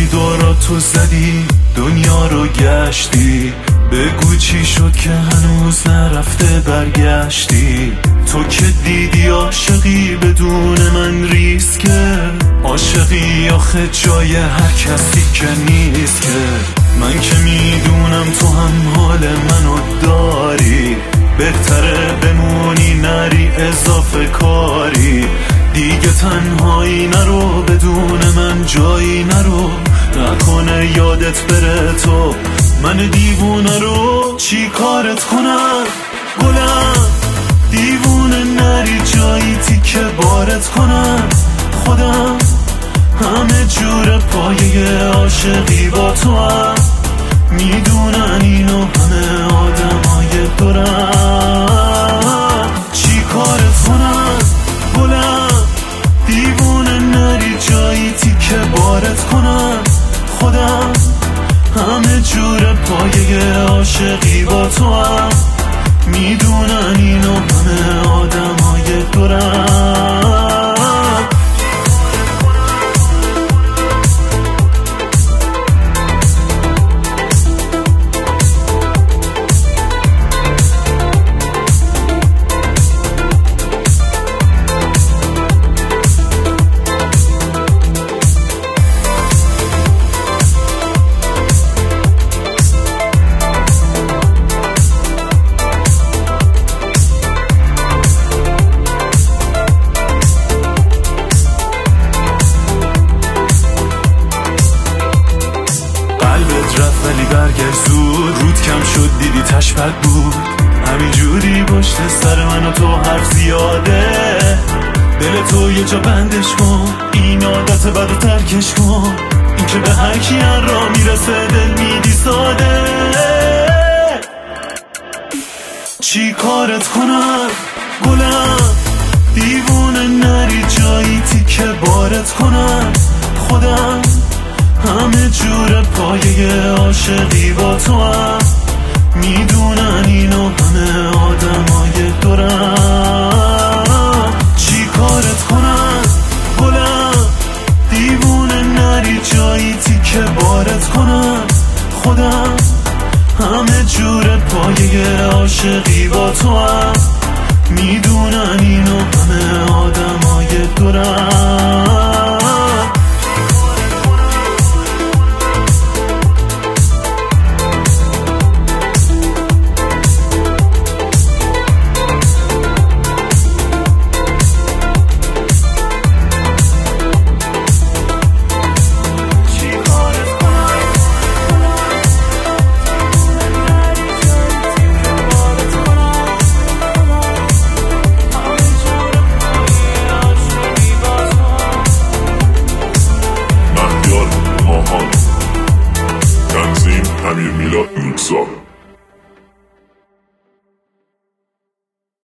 اومدی دوراتو زدی دنیا رو گشتی، بگو چی شد که هنوز نرفته برگشتی. تو که دیدی عاشقی بدون من ریسکه، عاشقی آخه جای هر کسی که نیست که. من که میدونم تو هم حال منو داری، بهتره بمونی نری اضافه کاری. دیگه تنهایی نرو، بدون من جایی نرو، نکنه یادت بره تو من دیوونه رو. چی کارت کنم گلم، دیوونه نری جایی تیکه بارت کنم. خودم همه جور پایه عاشقی با تو هم، میدونن اینو همه آدمای دورم. چی کارت کنم گلم، دیوونه نری جایی تیکه بارت کنم. خودم همه جور پایه عاشقی با تو هم، میدونن اینو همه آدمای دورم. رفت ولی برگشت زود، رود کم شد دیدی تشبت بود. همینجوری پشت سر من و تو حرف زیاده، دل تو یه جا بندش کن، این عادت بدو ترکش کن. این که به هر کی را میرسه دل میدی ساده. چی کارت کنم گلم، دیوونه نری جایی تیکه بارت کنم. خودم همه جور پایه عاشقی با تو هم، میدونن اینو همه آدمای دورم. چی کارت کنم گلم، دیوونه نری جایی تیکه بارت کنم. خودم همه جور پایه عاشقی با تو هم، میدونن اینو همه آدمای دورم. امیر میلاد میکسا